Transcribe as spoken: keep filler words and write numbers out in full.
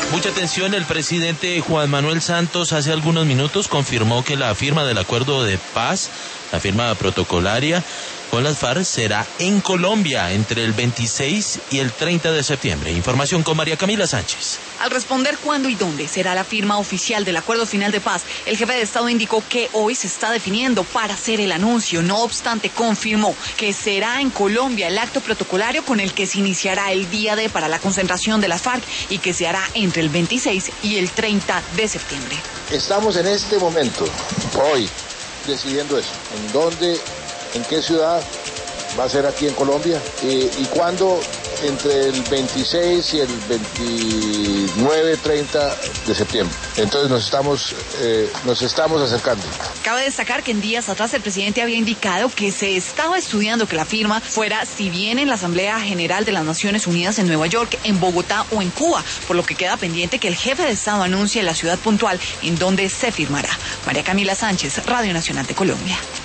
Mucha atención, el presidente Juan Manuel Santos hace algunos minutos confirmó que la firma del acuerdo de paz, la firma protocolaria con las FARC, será en Colombia entre el veintiséis y el treinta de septiembre. Información con María Camila Sánchez. Al responder cuándo y dónde será la firma oficial del acuerdo final de paz, el jefe de Estado indicó que hoy se está definiendo para hacer el anuncio. No obstante, confirmó que será en Colombia el acto protocolario con el que se iniciará el día D para la concentración de las FARC y que se hará entre el veintiséis y el treinta de septiembre. Estamos en este momento, hoy, decidiendo eso. ¿En dónde, en qué ciudad va a ser aquí en Colombia? Eh, ¿Y cuándo? Entre el veintiséis y el veintinueve, treinta de septiembre. Entonces nos estamos, eh, nos estamos acercando. Cabe destacar que en días atrás el presidente había indicado que se estaba estudiando que la firma fuera, si bien en la Asamblea General de las Naciones Unidas en Nueva York, en Bogotá o en Cuba, por lo que queda pendiente que el jefe de Estado anuncie la ciudad puntual en donde se firmará. María Camila Sánchez, Radio Nacional de Colombia.